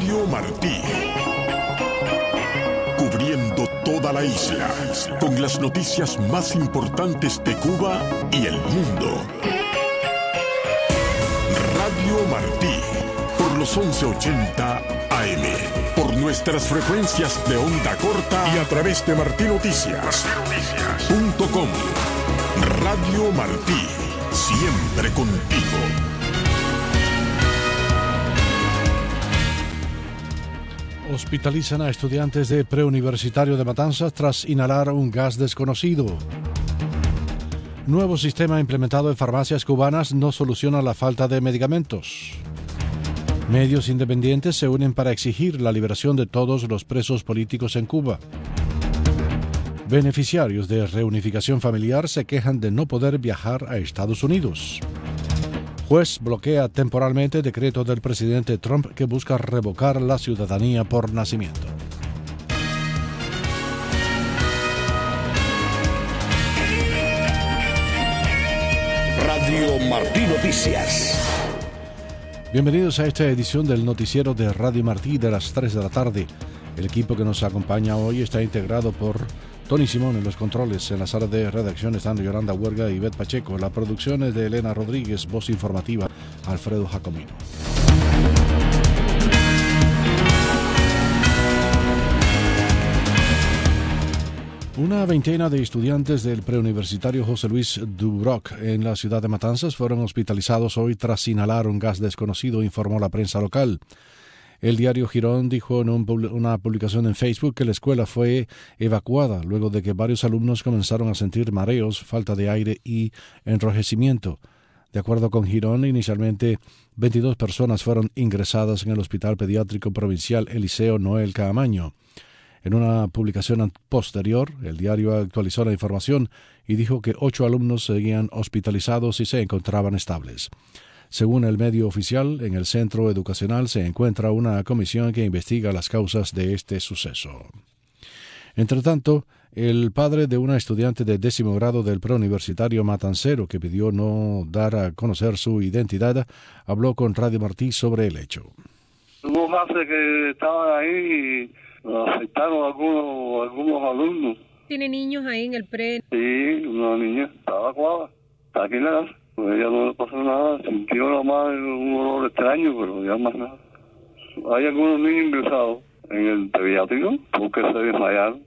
Radio Martí. Cubriendo toda la isla, con las noticias más importantes de Cuba y el mundo. Radio Martí, por los 1180 AM, por nuestras frecuencias de onda corta y a través de martinoticias.com. Radio Martí, siempre contigo. Hospitalizan a estudiantes de preuniversitario de Matanzas tras inhalar un gas desconocido. Nuevo sistema implementado en farmacias cubanas no soluciona la falta de medicamentos. Medios independientes se unen para exigir la liberación de todos los presos políticos en Cuba. Beneficiarios de reunificación familiar se quejan de no poder viajar a Estados Unidos. Juez bloquea temporalmente decreto del presidente Trump que busca revocar la ciudadanía por nacimiento. Radio Martí Noticias. Bienvenidos a esta edición del noticiero de Radio Martí de las 3 de la tarde. El equipo que nos acompaña hoy está integrado por Tony Simón en los controles. En la sala de redacción están Yolanda Huerga y Beth Pacheco. La producción es de Elena Rodríguez, voz informativa Alfredo Jacomino. Una veintena de estudiantes del preuniversitario José Luis Duroc en la ciudad de Matanzas fueron hospitalizados hoy tras inhalar un gas desconocido, informó la prensa local. El diario Girón dijo en una publicación en Facebook que la escuela fue evacuada luego de que varios alumnos comenzaron a sentir mareos, falta de aire y enrojecimiento. De acuerdo con Girón, inicialmente 22 personas fueron ingresadas en el Hospital Pediátrico Provincial Eliseo Noel Caamaño. En una publicación posterior, el diario actualizó la información y dijo que 8 alumnos seguían hospitalizados y se encontraban estables. Según el medio oficial, en el centro educacional se encuentra una comisión que investiga las causas de este suceso. Entre tanto, el padre de una estudiante de 10º grado del preuniversitario matancero que pidió no dar a conocer su identidad, habló con Radio Martí sobre el hecho. Hubo clases que estaban ahí y afectaron a algunos alumnos. ¿Tiene niños ahí en el pre? Sí, una niña estaba evacuada, está aquí en la casa. Pues ella no le pasó nada, sintió nomás un olor extraño, pero ya más nada. Hay algunos niños ingresados en el pediátrico porque se desmayaron.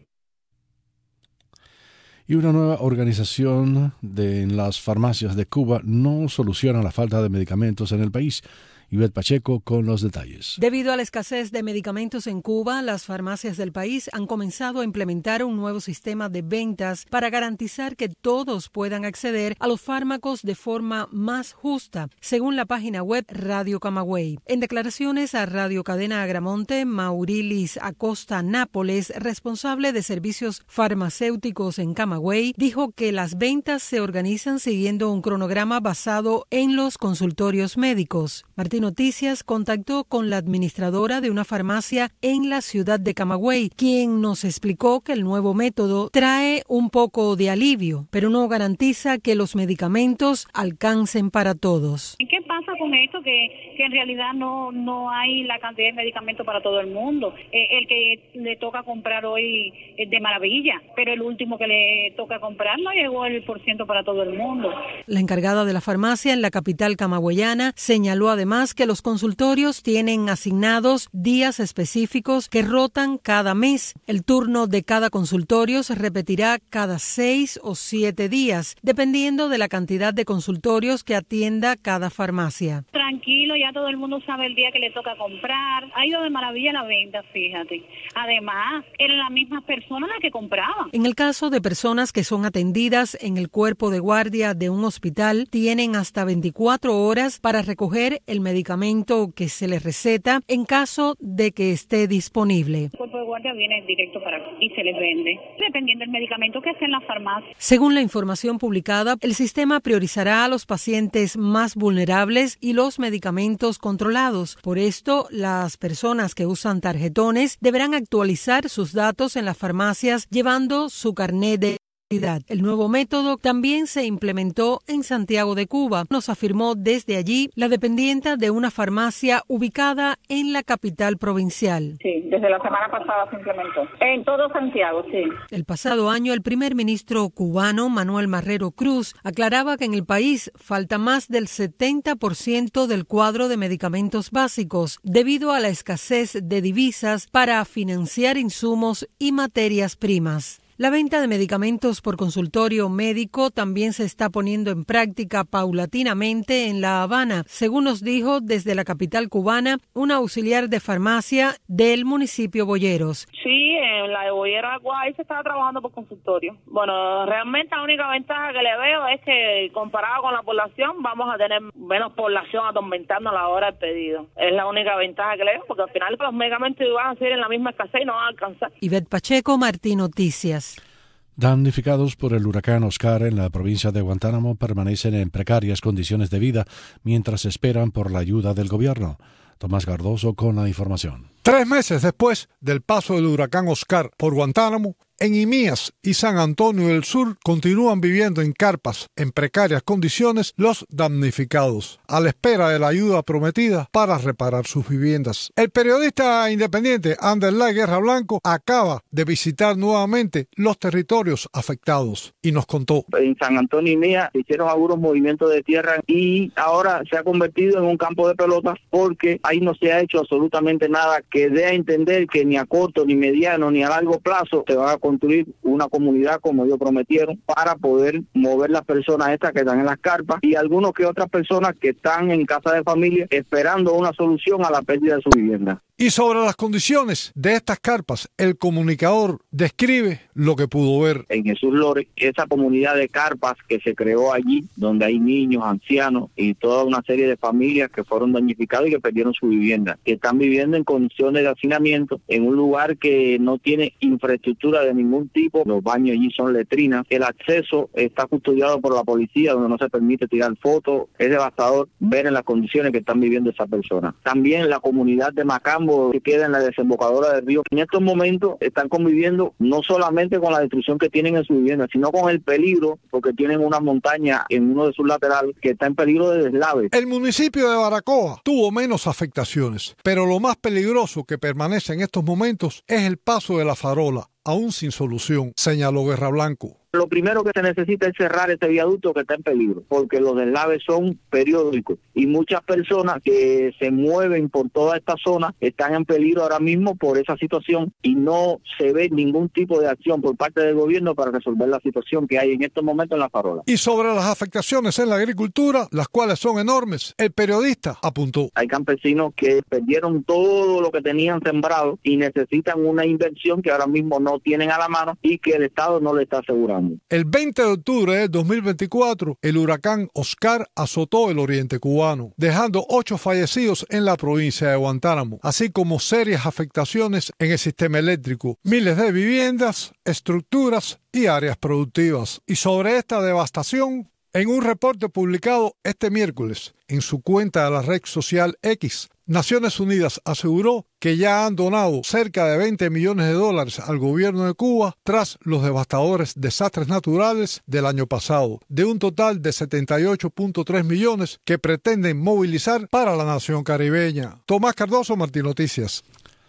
Y una nueva organización en las farmacias de Cuba no soluciona la falta de medicamentos en el país. Ivette Pacheco con los detalles. Debido a la escasez de medicamentos en Cuba, las farmacias del país han comenzado a implementar un nuevo sistema de ventas para garantizar que todos puedan acceder a los fármacos de forma más justa, según la página web Radio Camagüey. En declaraciones a Radio Cadena Agramonte, Maurilis Acosta Nápoles, responsable de servicios farmacéuticos en Camagüey, dijo que las ventas se organizan siguiendo un cronograma basado en los consultorios médicos. Martín Noticias contactó con la administradora de una farmacia en la ciudad de Camagüey, quien nos explicó que el nuevo método trae un poco de alivio, pero no garantiza que los medicamentos alcancen para todos. ¿Qué pasa con esto? Que en realidad no hay la cantidad de medicamentos para todo el mundo. El que le toca comprar hoy es de maravilla, pero el último que le toca comprar no llegó el % para todo el mundo. La encargada de la farmacia en la capital camagüeyana señaló además que los consultorios tienen asignados días específicos que rotan cada mes. El turno de cada consultorio se repetirá cada 6 o 7 días, dependiendo de la cantidad de consultorios que atienda cada farmacia. Tranquilo, ya todo el mundo sabe el día que le toca comprar. Ha ido de maravilla la venta, fíjate. Además, eran las mismas personas las que compraban. En el caso de personas que son atendidas en el cuerpo de guardia de un hospital, tienen hasta 24 horas para recoger el medicamento que se les receta en caso de que esté disponible. El cuerpo de guardia viene directo para acá y se les vende, dependiendo del medicamento que esté en la farmacia. Según la información publicada, el sistema priorizará a los pacientes más vulnerables y los medicamentos controlados. Por esto, las personas que usan tarjetones deberán actualizar sus datos en las farmacias llevando su carnet de El nuevo método también se implementó en Santiago de Cuba, nos afirmó desde allí la dependienta de una farmacia ubicada en la capital provincial. Sí, desde la semana pasada se implementó. En todo Santiago, sí. El pasado año, el primer ministro cubano, Manuel Marrero Cruz, aclaraba que en el país falta más del 70% del cuadro de medicamentos básicos debido a la escasez de divisas para financiar insumos y materias primas. La venta de medicamentos por consultorio médico también se está poniendo en práctica paulatinamente en La Habana, según nos dijo desde la capital cubana una auxiliar de farmacia del municipio Boyeros. Sí, en la de Boyeros ahí se estaba trabajando por consultorio. Bueno, realmente la única ventaja que le veo es que comparado con la población vamos a tener menos población atormentando a la hora del pedido. Es la única ventaja que le veo, porque al final los medicamentos van a seguir en la misma escasez y no van a alcanzar. Ivette Pacheco, Martín Noticias. Damnificados por el huracán Oscar en la provincia de Guantánamo permanecen en precarias condiciones de vida mientras esperan por la ayuda del gobierno. Tomás Cardoso con la información. 3 meses después del paso del huracán Oscar por Guantánamo, en Imías y San Antonio del Sur continúan viviendo en carpas en precarias condiciones los damnificados, a la espera de la ayuda prometida para reparar sus viviendas. El periodista independiente Anderlay Guerra Blanco acaba de visitar nuevamente los territorios afectados y nos contó. En San Antonio y Imías se hicieron algunos movimientos de tierra y ahora se ha convertido en un campo de pelotas porque ahí no se ha hecho absolutamente nada que dé a entender que ni a corto, ni mediano, ni a largo plazo se va a construir una comunidad como ellos prometieron para poder mover las personas estas que están en las carpas y algunos que otras personas que están en casa de familia esperando una solución a la pérdida de su vivienda. Y sobre las condiciones de estas carpas, el comunicador describe lo que pudo ver. En Jesús Lores, esa comunidad de carpas que se creó allí, donde hay niños, ancianos y toda una serie de familias que fueron damnificadas y que perdieron su vivienda, que están viviendo en condiciones de hacinamiento, en un lugar que no tiene infraestructura de ningún tipo. Los baños allí son letrinas, el acceso está custodiado por la policía, donde no se permite tirar fotos. Es devastador ver en las condiciones que están viviendo esas personas. También la comunidad de Macambo, que queda en la desembocadura del río, en estos momentos están conviviendo no solamente con la destrucción que tienen en su vivienda, sino con el peligro, porque tienen una montaña en uno de sus laterales que está en peligro de deslave. El municipio de Baracoa tuvo menos afectaciones, pero lo más peligroso que permanece en estos momentos es el paso de la farola, aún sin solución, señaló Guerra Blanco. Lo primero que se necesita es cerrar este viaducto que está en peligro, porque los deslaves son periódicos y muchas personas que se mueven por toda esta zona están en peligro ahora mismo por esa situación y no se ve ningún tipo de acción por parte del gobierno para resolver la situación que hay en estos momentos en la farola. Y sobre las afectaciones en la agricultura, las cuales son enormes, el periodista apuntó. Hay campesinos que perdieron todo lo que tenían sembrado y necesitan una inversión que ahora mismo no tienen a la mano y que el Estado no le está asegurando. El 20 de octubre de 2024, el huracán Oscar azotó el oriente cubano, dejando 8 fallecidos en la provincia de Guantánamo, así como serias afectaciones en el sistema eléctrico, miles de viviendas, estructuras y áreas productivas. Y sobre esta devastación, en un reporte publicado este miércoles en su cuenta de la red social X, Naciones Unidas aseguró que ya han donado cerca de $20 millones al gobierno de Cuba tras los devastadores desastres naturales del año pasado, de un total de 78.3 millones que pretenden movilizar para la nación caribeña. Tomás Cardoso, Martín Noticias.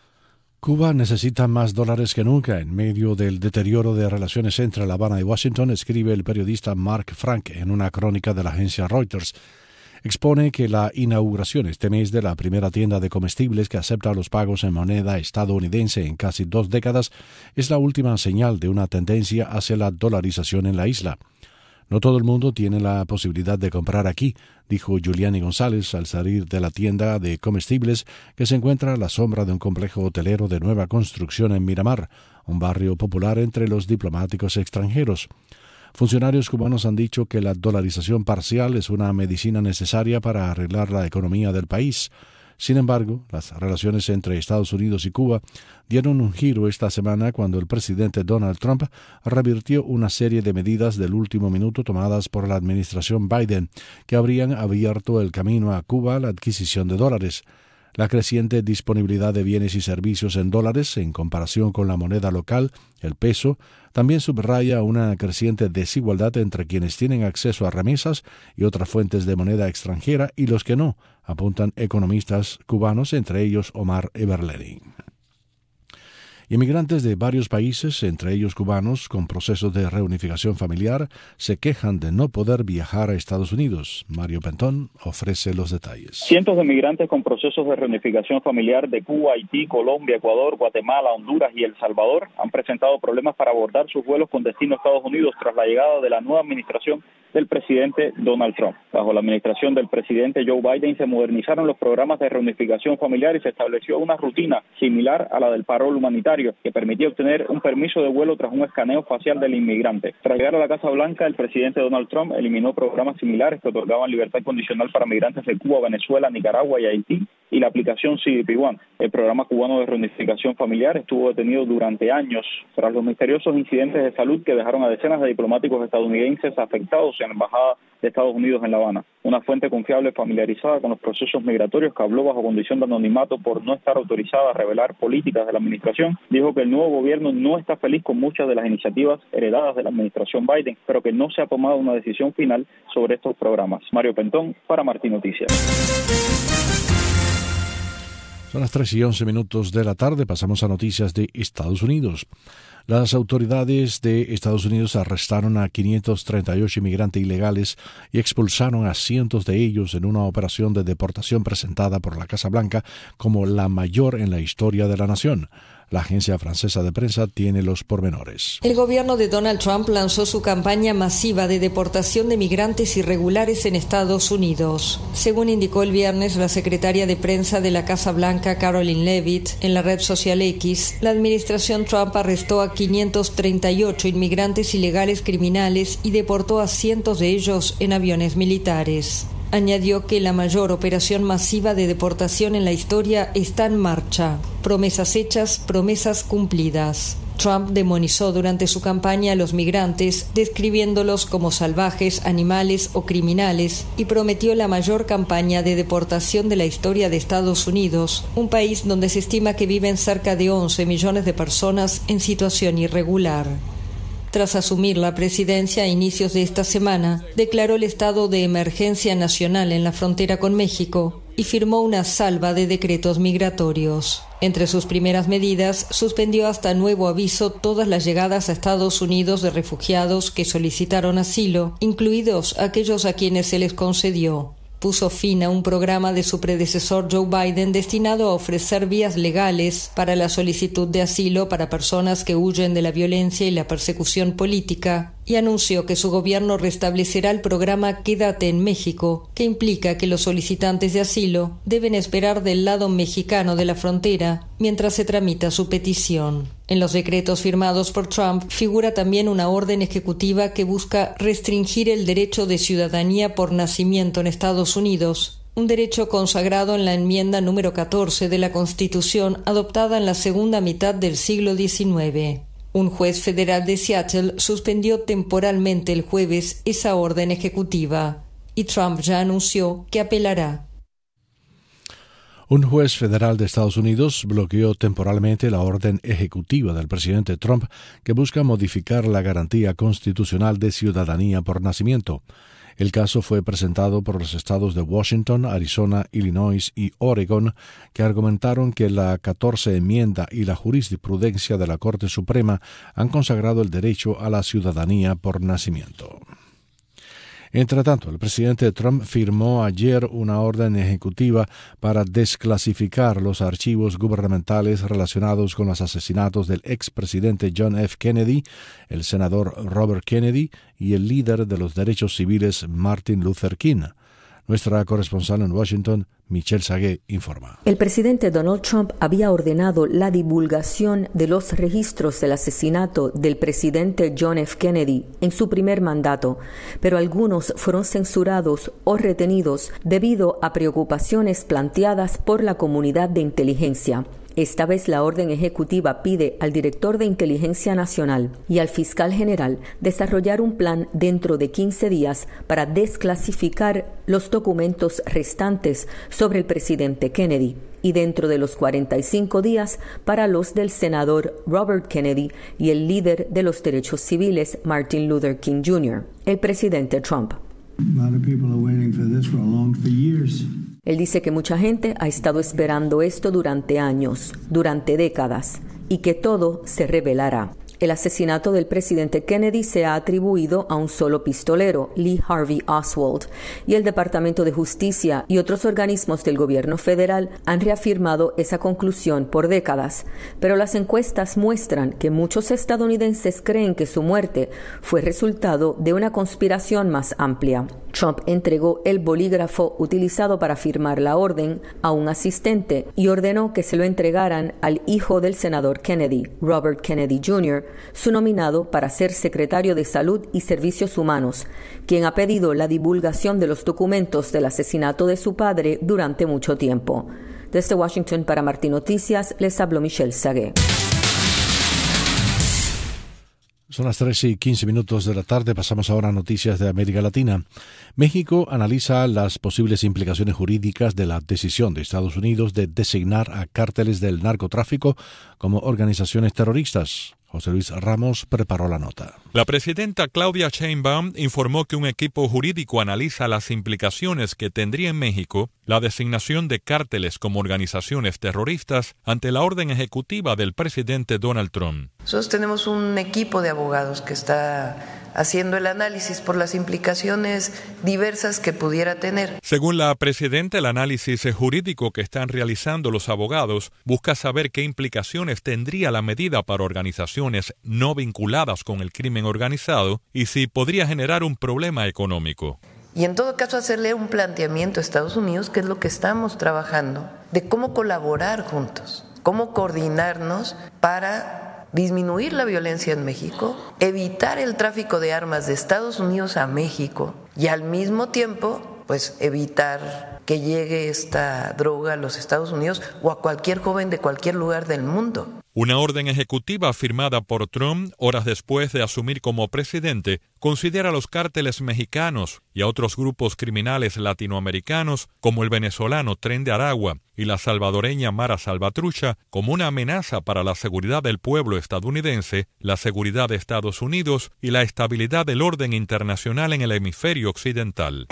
Cuba necesita más dólares que nunca en medio del deterioro de relaciones entre La Habana y Washington, escribe el periodista Mark Frank en una crónica de la agencia Reuters. Expone que la inauguración este mes de la primera tienda de comestibles que acepta los pagos en moneda estadounidense en casi 2 décadas es la última señal de una tendencia hacia la dolarización en la isla. No todo el mundo tiene la posibilidad de comprar aquí, dijo Giuliani González al salir de la tienda de comestibles que se encuentra a la sombra de un complejo hotelero de nueva construcción en Miramar, un barrio popular entre los diplomáticos extranjeros. Funcionarios cubanos han dicho que la dolarización parcial es una medicina necesaria para arreglar la economía del país. Sin embargo, las relaciones entre Estados Unidos y Cuba dieron un giro esta semana cuando el presidente Donald Trump revirtió una serie de medidas del último minuto tomadas por la administración Biden que habrían abierto el camino a Cuba a la adquisición de dólares. La creciente disponibilidad de bienes y servicios en dólares en comparación con la moneda local, el peso, también subraya una creciente desigualdad entre quienes tienen acceso a remesas y otras fuentes de moneda extranjera y los que no, apuntan economistas cubanos, entre ellos Omar Eberlein. Inmigrantes de varios países, entre ellos cubanos, con procesos de reunificación familiar, se quejan de no poder viajar a Estados Unidos. Mario Pentón ofrece los detalles. Cientos de migrantes con procesos de reunificación familiar de Cuba, Haití, Colombia, Ecuador, Guatemala, Honduras y El Salvador han presentado problemas para abordar sus vuelos con destino a Estados Unidos tras la llegada de la nueva administración del presidente Donald Trump. Bajo la administración del presidente Joe Biden se modernizaron los programas de reunificación familiar y se estableció una rutina similar a la del parol humanitario que permitía obtener un permiso de vuelo tras un escaneo facial del inmigrante. Tras llegar a la Casa Blanca, el presidente Donald Trump eliminó programas similares que otorgaban libertad condicional para migrantes de Cuba, Venezuela, Nicaragua y Haití y la aplicación CBP One. El programa cubano de reunificación familiar estuvo detenido durante años tras los misteriosos incidentes de salud que dejaron a decenas de diplomáticos estadounidenses afectados en la Embajada de Estados Unidos en La Habana. Una fuente confiable familiarizada con los procesos migratorios que habló bajo condición de anonimato por no estar autorizada a revelar políticas de la administración, dijo que el nuevo gobierno no está feliz con muchas de las iniciativas heredadas de la administración Biden, pero que no se ha tomado una decisión final sobre estos programas. Mario Pentón, para Martín Noticias. Son las 3:11 de la tarde. Pasamos a noticias de Estados Unidos. Las autoridades de Estados Unidos arrestaron a 538 inmigrantes ilegales y expulsaron a cientos de ellos en una operación de deportación presentada por la Casa Blanca como la mayor en la historia de la nación. La agencia francesa de prensa tiene los pormenores. El gobierno de Donald Trump lanzó su campaña masiva de deportación de migrantes irregulares en Estados Unidos. Según indicó el viernes la secretaria de prensa de la Casa Blanca, Caroline Leavitt, en la red social X, la administración Trump arrestó a 538 inmigrantes ilegales criminales y deportó a cientos de ellos en aviones militares. Añadió que la mayor operación masiva de deportación en la historia está en marcha. Promesas hechas, promesas cumplidas. Trump demonizó durante su campaña a los migrantes, describiéndolos como salvajes, animales o criminales, y prometió la mayor campaña de deportación de la historia de Estados Unidos, un país donde se estima que viven cerca de 11 millones de personas en situación irregular. Tras asumir la presidencia a inicios de esta semana, declaró el estado de emergencia nacional en la frontera con México y firmó una salva de decretos migratorios. Entre sus primeras medidas, suspendió hasta nuevo aviso todas las llegadas a Estados Unidos de refugiados que solicitaron asilo, incluidos aquellos a quienes se les concedió. Puso fin a un programa de su predecesor Joe Biden destinado a ofrecer vías legales para la solicitud de asilo para personas que huyen de la violencia y la persecución política, y anunció que su gobierno restablecerá el programa Quédate en México, que implica que los solicitantes de asilo deben esperar del lado mexicano de la frontera mientras se tramita su petición. En los decretos firmados por Trump figura también una orden ejecutiva que busca restringir el derecho de ciudadanía por nacimiento en Estados Unidos, un derecho consagrado en la enmienda número 14 de la Constitución adoptada en la segunda mitad del siglo XIX. Un juez federal de Seattle suspendió temporalmente el jueves esa orden ejecutiva, y Trump ya anunció que apelará. Un juez federal de Estados Unidos bloqueó temporalmente la orden ejecutiva del presidente Trump que busca modificar la garantía constitucional de ciudadanía por nacimiento. El caso fue presentado por los estados de Washington, Arizona, Illinois y Oregon, que argumentaron que la 14 enmienda y la jurisprudencia de la Corte Suprema han consagrado el derecho a la ciudadanía por nacimiento. Entre tanto, el presidente Trump firmó ayer una orden ejecutiva para desclasificar los archivos gubernamentales relacionados con los asesinatos del expresidente John F. Kennedy, el senador Robert Kennedy y el líder de los derechos civiles Martin Luther King. Nuestra corresponsal en Washington, Michelle Sagué, informa. El presidente Donald Trump había ordenado la divulgación de los registros del asesinato del presidente John F. Kennedy en su primer mandato, pero algunos fueron censurados o retenidos debido a preocupaciones planteadas por la comunidad de inteligencia. Esta vez la orden ejecutiva pide al director de Inteligencia Nacional y al fiscal general desarrollar un plan dentro de 15 días para desclasificar los documentos restantes sobre el presidente Kennedy y dentro de los 45 días para los del senador Robert Kennedy y el líder de los derechos civiles Martin Luther King Jr., el presidente Trump. Él dice que mucha gente ha estado esperando esto durante años, durante décadas, y que todo se revelará. El asesinato del presidente Kennedy se ha atribuido a un solo pistolero, Lee Harvey Oswald, y el Departamento de Justicia y otros organismos del gobierno federal han reafirmado esa conclusión por décadas. Pero las encuestas muestran que muchos estadounidenses creen que su muerte fue resultado de una conspiración más amplia. Trump entregó el bolígrafo utilizado para firmar la orden a un asistente y ordenó que se lo entregaran al hijo del senador Kennedy, Robert Kennedy Jr., su nominado para ser secretario de Salud y Servicios Humanos, quien ha pedido la divulgación de los documentos del asesinato de su padre durante mucho tiempo. Desde Washington para Martín Noticias, les habló Michelle Sagué. Son las 3:15 de la tarde. Pasamos ahora a noticias de América Latina. México analiza las posibles implicaciones jurídicas de la decisión de Estados Unidos de designar a cárteles del narcotráfico como organizaciones terroristas. José Luis Ramos preparó la nota. La presidenta Claudia Sheinbaum informó que un equipo jurídico analiza las implicaciones que tendría en México la designación de cárteles como organizaciones terroristas ante la orden ejecutiva del presidente Donald Trump. Nosotros tenemos un equipo de abogados que está haciendo el análisis por las implicaciones diversas que pudiera tener. Según la presidenta, el análisis jurídico que están realizando los abogados busca saber qué implicaciones tendría la medida para organizaciones no vinculadas con el crimen organizado y si podría generar un problema económico. Y en todo caso hacerle un planteamiento a Estados Unidos, que es lo que estamos trabajando, de cómo colaborar juntos, cómo coordinarnos para disminuir la violencia en México, evitar el tráfico de armas de Estados Unidos a México y al mismo tiempo, pues evitar que llegue esta droga a los Estados Unidos o a cualquier joven de cualquier lugar del mundo. Una orden ejecutiva firmada por Trump horas después de asumir como presidente considera a los cárteles mexicanos y a otros grupos criminales latinoamericanos como el venezolano Tren de Aragua y la salvadoreña Mara Salvatrucha como una amenaza para la seguridad del pueblo estadounidense, la seguridad de Estados Unidos y la estabilidad del orden internacional en el hemisferio occidental.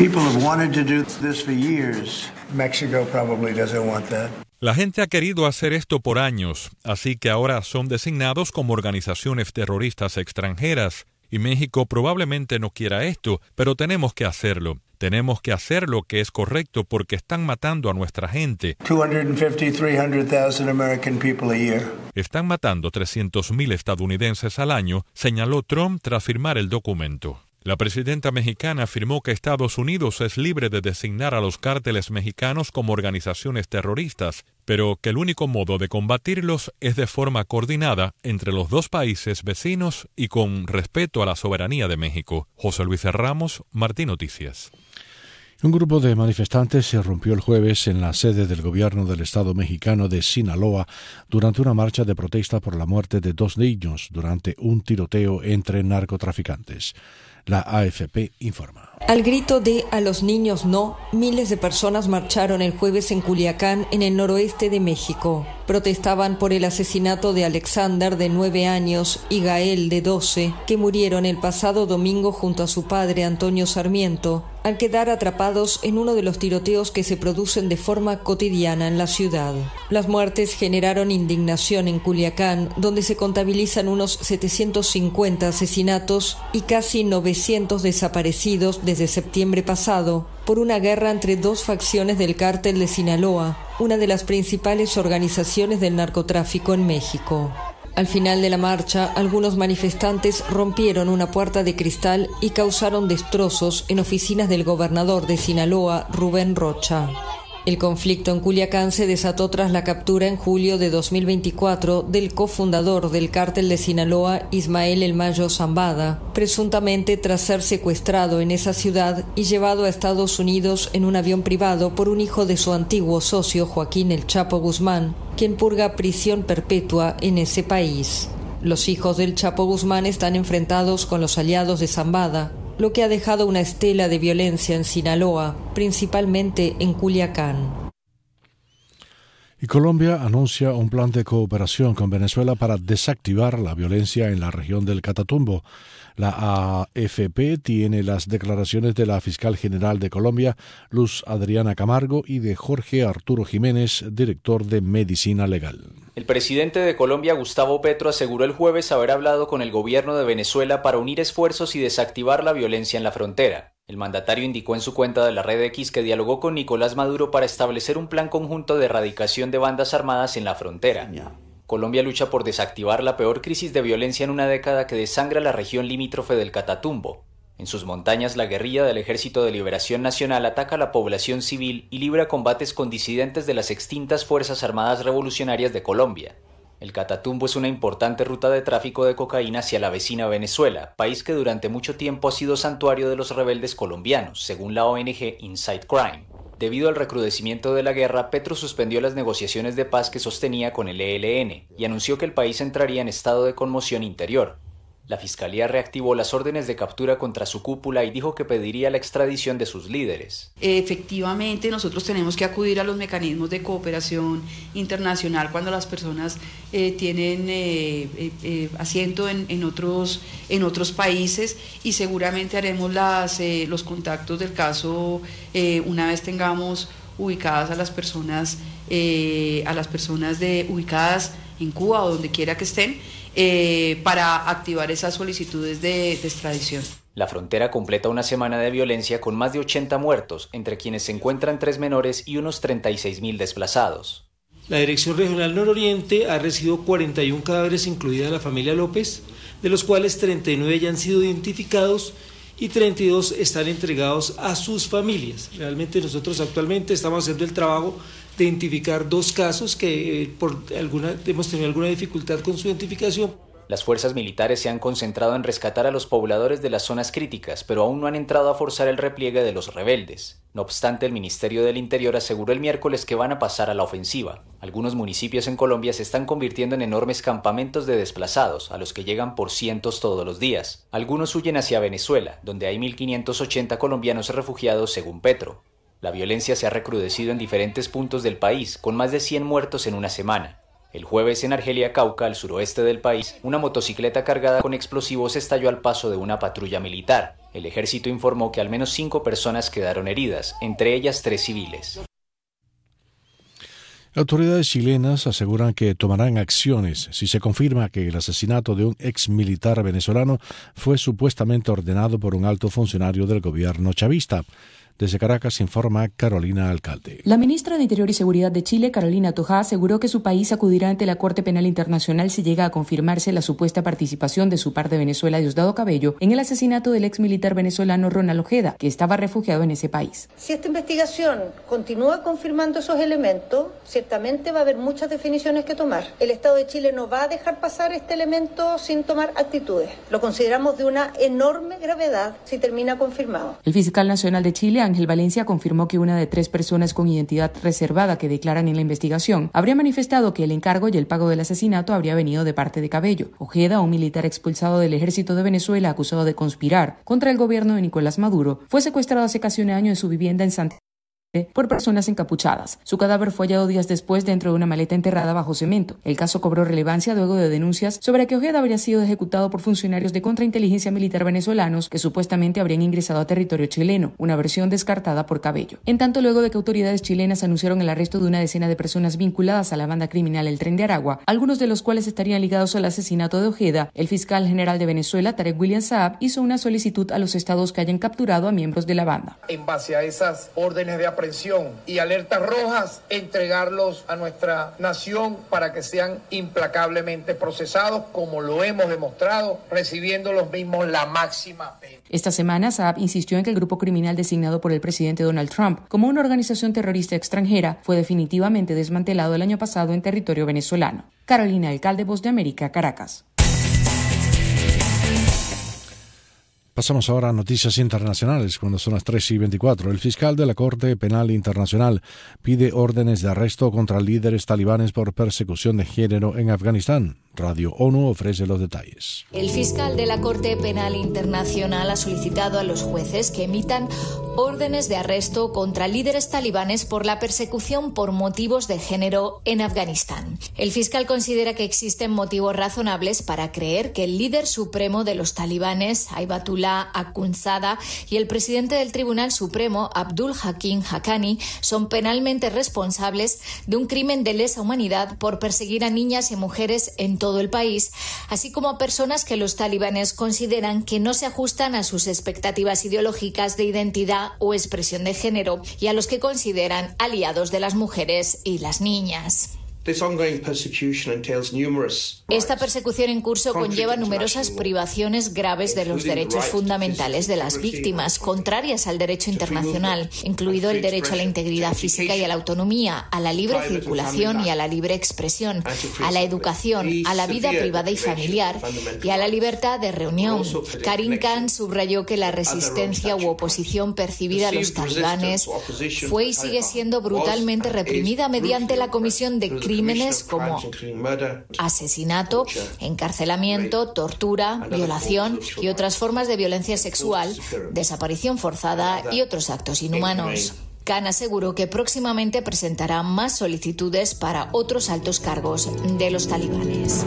La gente ha querido hacer esto por años, así que ahora son designados como organizaciones terroristas extranjeras, y México probablemente no quiera esto, pero tenemos que hacerlo. Tenemos que hacer lo que es correcto porque están matando a nuestra gente. 300,000 American people a year. Están matando 300,000 estadounidenses al año, señaló Trump tras firmar el documento. La presidenta mexicana afirmó que Estados Unidos es libre de designar a los cárteles mexicanos como organizaciones terroristas, pero que el único modo de combatirlos es de forma coordinada entre los dos países vecinos y con respeto a la soberanía de México. José Luis Ramos, Martín Noticias. Un grupo de manifestantes se rompió el jueves en la sede del gobierno del estado mexicano de Sinaloa durante una marcha de protesta por la muerte de 2 niños durante un tiroteo entre narcotraficantes. La AFP informa. Al grito de "a los niños no", miles de personas marcharon el jueves en Culiacán, en el noroeste de México. Protestaban por el asesinato de Alexander, de 9 años, y Gael, de 12, que murieron el pasado domingo junto a su padre, Antonio Sarmiento, al quedar atrapados en uno de los tiroteos que se producen de forma cotidiana en la ciudad. Las muertes generaron indignación en Culiacán, donde se contabilizan unos 750 asesinatos y casi 900 desaparecidos desde septiembre pasado, por una guerra entre dos facciones del cártel de Sinaloa, una de las principales organizaciones del narcotráfico en México. Al final de la marcha, algunos manifestantes rompieron una puerta de cristal y causaron destrozos en oficinas del gobernador de Sinaloa, Rubén Rocha. El conflicto en Culiacán se desató tras la captura en julio de 2024 del cofundador del cártel de Sinaloa, Ismael El Mayo Zambada, presuntamente tras ser secuestrado en esa ciudad y llevado a Estados Unidos en un avión privado por un hijo de su antiguo socio Joaquín El Chapo Guzmán, quien purga prisión perpetua en ese país. Los hijos del Chapo Guzmán están enfrentados con los aliados de Zambada, lo que ha dejado una estela de violencia en Sinaloa, principalmente en Culiacán. Y Colombia anuncia un plan de cooperación con Venezuela para desactivar la violencia en la región del Catatumbo. La AFP tiene las declaraciones de la fiscal general de Colombia, Luz Adriana Camargo, y de Jorge Arturo Jiménez, director de Medicina Legal. El presidente de Colombia, Gustavo Petro, aseguró el jueves haber hablado con el gobierno de Venezuela para unir esfuerzos y desactivar la violencia en la frontera. El mandatario indicó en su cuenta de la red X que dialogó con Nicolás Maduro para establecer un plan conjunto de erradicación de bandas armadas en la frontera. Colombia lucha por desactivar la peor crisis de violencia en una década que desangra la región limítrofe del Catatumbo. En sus montañas, la guerrilla del Ejército de Liberación Nacional ataca a la población civil y libra combates con disidentes de las extintas Fuerzas Armadas Revolucionarias de Colombia. El Catatumbo es una importante ruta de tráfico de cocaína hacia la vecina Venezuela, país que durante mucho tiempo ha sido santuario de los rebeldes colombianos, según la ONG Inside Crime. Debido al recrudecimiento de la guerra, Petro suspendió las negociaciones de paz que sostenía con el ELN y anunció que el país entraría en estado de conmoción interior. La Fiscalía reactivó las órdenes de captura contra su cúpula y dijo que pediría la extradición de sus líderes. Efectivamente, nosotros tenemos que acudir a los mecanismos de cooperación internacional cuando las personas tienen asiento en otros países, y seguramente haremos los contactos del caso una vez tengamos ubicadas a las personas ubicadas en Cuba o donde quiera que estén, para activar esas solicitudes de extradición. La frontera completa una semana de violencia con más de 80 muertos, entre quienes se encuentran 3 menores y unos 36.000 desplazados. La Dirección Regional Nororiente ha recibido 41 cadáveres, incluida la familia López, de los cuales 39 ya han sido identificados y 32 están entregados a sus familias. Realmente nosotros actualmente estamos haciendo el trabajo de identificar 2 casos que hemos tenido alguna dificultad con su identificación. Las fuerzas militares se han concentrado en rescatar a los pobladores de las zonas críticas, pero aún no han entrado a forzar el repliegue de los rebeldes. No obstante, el Ministerio del Interior aseguró el miércoles que van a pasar a la ofensiva. Algunos municipios en Colombia se están convirtiendo en enormes campamentos de desplazados, a los que llegan por cientos todos los días. Algunos huyen hacia Venezuela, donde hay 1.580 colombianos refugiados según Petro. La violencia se ha recrudecido en diferentes puntos del país, con más de 100 muertos en una semana. El jueves en Argelia, Cauca, al suroeste del país, una motocicleta cargada con explosivos estalló al paso de una patrulla militar. El ejército informó que al menos 5 personas quedaron heridas, entre ellas 3 civiles. Autoridades chilenas aseguran que tomarán acciones si se confirma que el asesinato de un ex militar venezolano fue supuestamente ordenado por un alto funcionario del gobierno chavista. Desde Caracas informa Carolina Alcalde. La ministra de Interior y Seguridad de Chile, Carolina Toja, aseguró que su país acudirá ante la Corte Penal Internacional si llega a confirmarse la supuesta participación de su par de Venezuela, Diosdado Cabello, en el asesinato del ex militar venezolano Ronald Ojeda, que estaba refugiado en ese país. Si esta investigación continúa confirmando esos elementos, ciertamente va a haber muchas definiciones que tomar. El Estado de Chile no va a dejar pasar este elemento sin tomar actitudes. Lo consideramos de una enorme gravedad si termina confirmado. El fiscal nacional de Chile, Ángel Valencia, confirmó que una de 3 personas con identidad reservada que declaran en la investigación habría manifestado que el encargo y el pago del asesinato habría venido de parte de Cabello. Ojeda, un militar expulsado del ejército de Venezuela acusado de conspirar contra el gobierno de Nicolás Maduro, fue secuestrado hace casi un año en su vivienda en Santiago por personas encapuchadas. Su cadáver fue hallado días después dentro de una maleta enterrada bajo cemento. El caso cobró relevancia luego de denuncias sobre que Ojeda habría sido ejecutado por funcionarios de contrainteligencia militar venezolanos que supuestamente habrían ingresado a territorio chileno, una versión descartada por Cabello. En tanto, luego de que autoridades chilenas anunciaron el arresto de una decena de personas vinculadas a la banda criminal El Tren de Aragua, algunos de los cuales estarían ligados al asesinato de Ojeda, el fiscal general de Venezuela, Tarek William Saab, hizo una solicitud a los estados que hayan capturado a miembros de la banda. En base a esas órdenes de aprehensión, aprehensión y alertas rojas, entregarlos a nuestra nación para que sean implacablemente procesados, como lo hemos demostrado, recibiendo los mismos la máxima pena. Esta semana, Saab insistió en que el grupo criminal designado por el presidente Donald Trump como una organización terrorista extranjera fue definitivamente desmantelado el año pasado en territorio venezolano. Carolina Alcalde, Voz de América, Caracas. Pasamos ahora a noticias internacionales, cuando son las 3:24. El fiscal de la Corte Penal Internacional pide órdenes de arresto contra líderes talibanes por persecución de género en Afganistán. Radio ONU ofrece los detalles. El fiscal de la Corte Penal Internacional ha solicitado a los jueces que emitan órdenes de arresto contra líderes talibanes por la persecución por motivos de género en Afganistán. El fiscal considera que existen motivos razonables para creer que el líder supremo de los talibanes, Ayatollah Akhundzada, y el presidente del Tribunal Supremo, Abdul Hakim Haqqani, son penalmente responsables de un crimen de lesa humanidad por perseguir a niñas y mujeres en todo el país, así como a personas que los talibanes consideran que no se ajustan a sus expectativas ideológicas de identidad o expresión de género y a los que consideran aliados de las mujeres y las niñas. Esta persecución en curso conlleva numerosas privaciones graves de los derechos fundamentales de las víctimas, contrarias al derecho internacional, incluido el derecho a la integridad física y a la autonomía, a la libre circulación y a la libre expresión, a la educación, a la vida privada y familiar y a la libertad de reunión. Karim Khan subrayó que la resistencia u oposición percibida a los talibanes fue y sigue siendo brutalmente reprimida mediante la comisión de crímenes como asesinato, encarcelamiento, tortura, violación y otras formas de violencia sexual, desaparición forzada y otros actos inhumanos. Khan aseguró que próximamente presentará más solicitudes para otros altos cargos de los talibanes.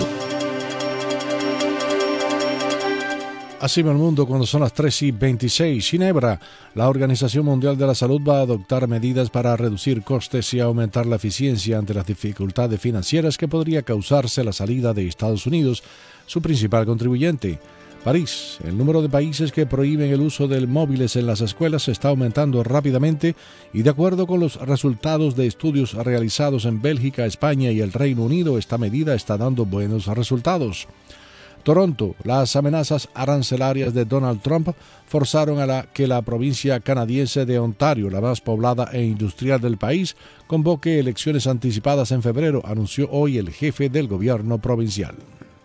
Así va el mundo cuando son las 3:26. Ginebra, la Organización Mundial de la Salud va a adoptar medidas para reducir costes y aumentar la eficiencia ante las dificultades financieras que podría causarse la salida de Estados Unidos, su principal contribuyente. París, el número de países que prohíben el uso de móviles en las escuelas está aumentando rápidamente y de acuerdo con los resultados de estudios realizados en Bélgica, España y el Reino Unido, esta medida está dando buenos resultados. Toronto, las amenazas arancelarias de Donald Trump forzaron a que la provincia canadiense de Ontario, la más poblada e industrial del país, convoque elecciones anticipadas en febrero, anunció hoy el jefe del gobierno provincial.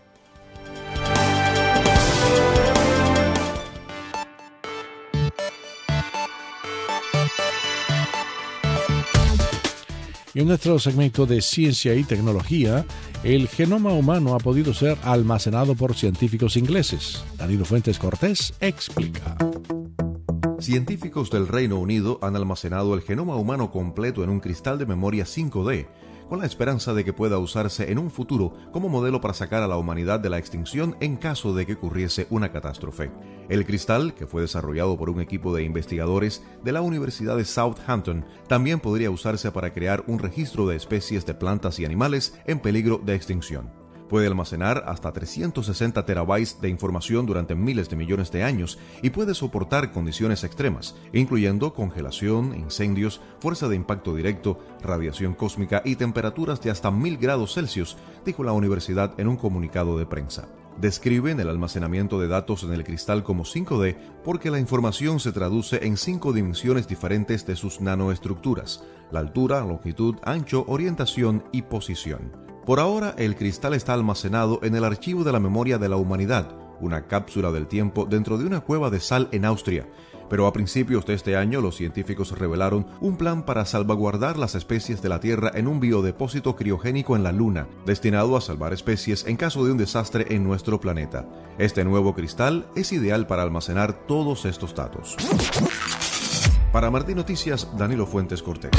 Y en nuestro segmento de ciencia y tecnología, el genoma humano ha podido ser almacenado por científicos ingleses. Danilo Fuentes Cortés explica. Científicos del Reino Unido han almacenado el genoma humano completo en un cristal de memoria 5D, con la esperanza de que pueda usarse en un futuro como modelo para sacar a la humanidad de la extinción en caso de que ocurriese una catástrofe. El cristal, que fue desarrollado por un equipo de investigadores de la Universidad de Southampton, también podría usarse para crear un registro de especies de plantas y animales en peligro de extinción. Puede almacenar hasta 360 terabytes de información durante miles de millones de años y puede soportar condiciones extremas, incluyendo congelación, incendios, fuerza de impacto directo, radiación cósmica y temperaturas de hasta 1000 grados Celsius, dijo la universidad en un comunicado de prensa. Describen el almacenamiento de datos en el cristal como 5D porque la información se traduce en 5 dimensiones diferentes de sus nanoestructuras: la altura, longitud, ancho, orientación y posición. Por ahora, el cristal está almacenado en el Archivo de la Memoria de la Humanidad, una cápsula del tiempo dentro de una cueva de sal en Austria. Pero a principios de este año, los científicos revelaron un plan para salvaguardar las especies de la Tierra en un biodepósito criogénico en la Luna, destinado a salvar especies en caso de un desastre en nuestro planeta. Este nuevo cristal es ideal para almacenar todos estos datos. Para Martín Noticias, Danilo Fuentes Cortés.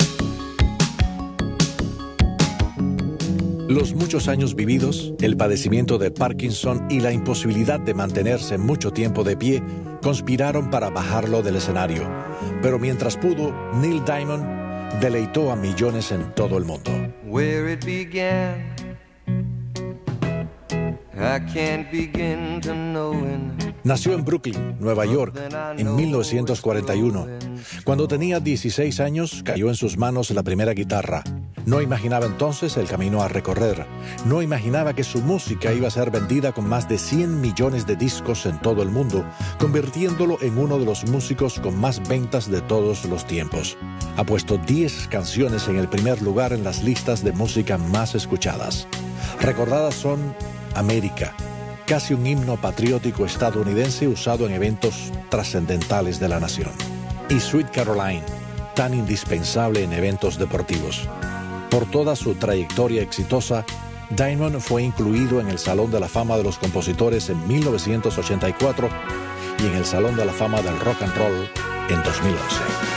Los muchos años vividos, el padecimiento de Parkinson y la imposibilidad de mantenerse mucho tiempo de pie conspiraron para bajarlo del escenario. Pero mientras pudo, Neil Diamond deleitó a millones en todo el mundo. Where it began, I can't begin to knowing. Nació en Brooklyn, Nueva York, en 1941. Cuando tenía 16 años, cayó en sus manos la primera guitarra. No imaginaba entonces el camino a recorrer. No imaginaba que su música iba a ser vendida con más de 100 millones de discos en todo el mundo, convirtiéndolo en uno de los músicos con más ventas de todos los tiempos. Ha puesto 10 canciones en el primer lugar en las listas de música más escuchadas. Recordadas son América, casi un himno patriótico estadounidense usado en eventos trascendentales de la nación, y Sweet Caroline, tan indispensable en eventos deportivos. Por toda su trayectoria exitosa, Diamond fue incluido en el Salón de la Fama de los Compositores en 1984 y en el Salón de la Fama del Rock and Roll en 2011.